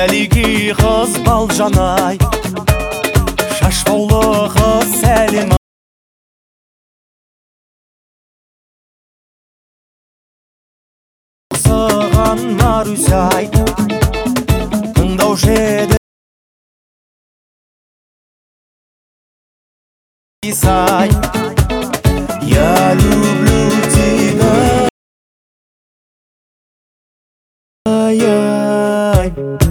әлеги қыз балжанай, шашбаулы қыз сәлем сыған Марусяй, тыңдаушы еді Исай. Я люблю тебя. Ай-яй.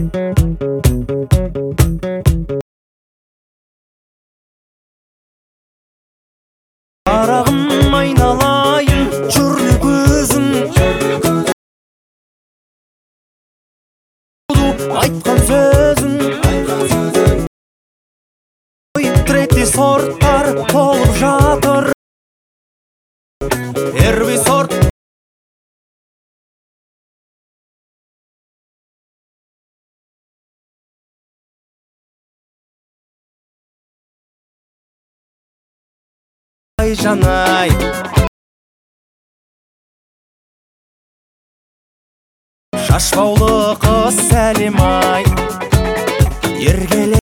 Қарағым айналайын, жүрлі көзің айтқан сөзің третий сорттар толып жатыр. Первый сорт жанай, шашбаулы қыз сәлем ай, еркеле